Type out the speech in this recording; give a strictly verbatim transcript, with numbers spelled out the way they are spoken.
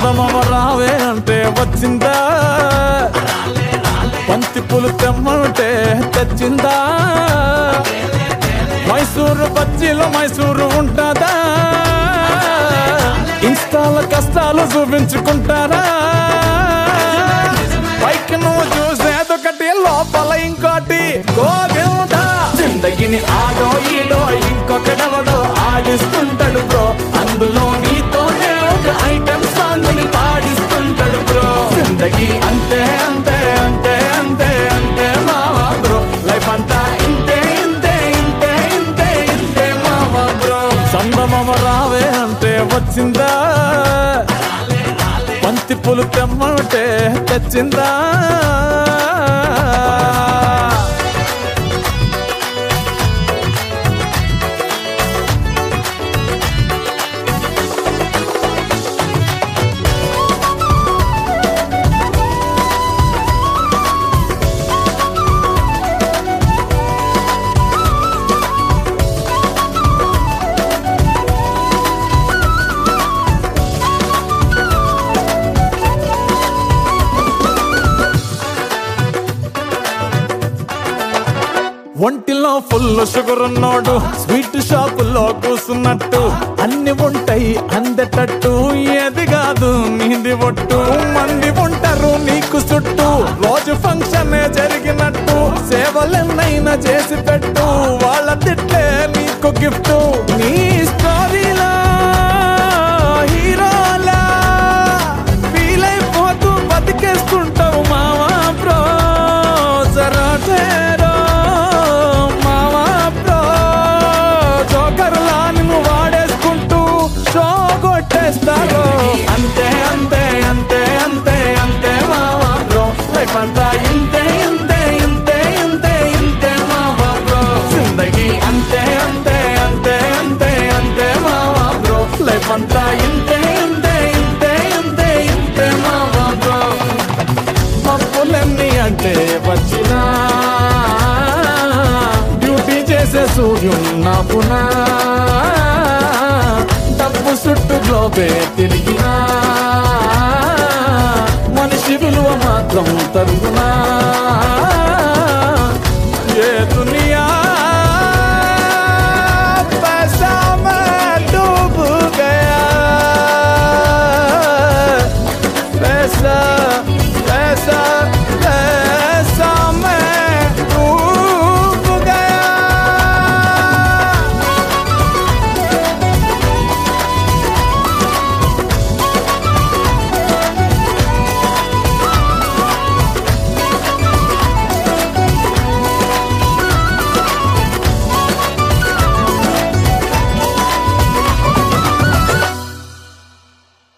చందమామ రావే అంటే వచ్చిందా, బంతి పూలు తెమ్మంటే తెచ్చిందా, మైసూరు బజ్జీలో మైసూరు ఉంటుందా, ఇన్స్టాల కష్టాలు చూపించుకుంటారా, పైకి నువ్వు చూసేదొకటి లోపల ఇంకోటి. గోవిందా జిందగిని ఆడో ఈడో ఇంకొకడెవడో ఆడిస్తుంటాడు బ్రో, అందులో నీతోనే ఒక ఐటమ్ సాంగ్ ని పాడిస్తుంటాడు బ్రో. జిందగీ అంతే అంతే అంతే అంతే అంతే మావా బ్రో, లైఫ్ అంతా ఇంతే ఇంతే ఇంతే ఇంతే ఇంతే మావా బ్రో. చందమామ రావే అంటే వచ్చిందా, బంతి పూలు తెమ్మంటే తెచ్చిందా. ఒంటిలో ఫుల్ షుగర్ ఉన్నోడు స్వీట్ షాపుల్లో కూసున్నట్టు, అన్ని ఉంటాయి అందేటట్టు, ఏది కాదు నీది ఒట్టు. మంది ఉంటారు నీకు చుట్టూ, రోజు ఫంక్షన్ జరిగినట్టు, సేవలెన్నైనా చేసి పెట్టు, వాళ్ళ తిట్లే నీకు గిఫ్ట్. నీ స్టోరీలా హీరోలా ఫీల్ అయిపోతూ బతికేస్తుంటావు మావా బ్రో. జరా అంతే అంతే అంతే అంతే అంతే మావా బ్రో, లైఫ్ అంతా ఇంతే ఇంతే ఇంతే ఇంతే ఇంతే మావా బ్రో. జిందగీ అంతే అంతే అంతే అంతే అంతే మావా బ్రో, లైఫ్ అంతా ఇంతే ఇంతే ఇంతే ఇంతే ఇంతే మావా బ్రో. మప్పులన్నీ అంటే వచ్చినా, డ్యూటీ చేసే సూర్యున్నా పునా, డబ్బు చుట్టూ గ్లోబే తిరిగినా, మనిషి విలువ మాత్రం తరుగునా.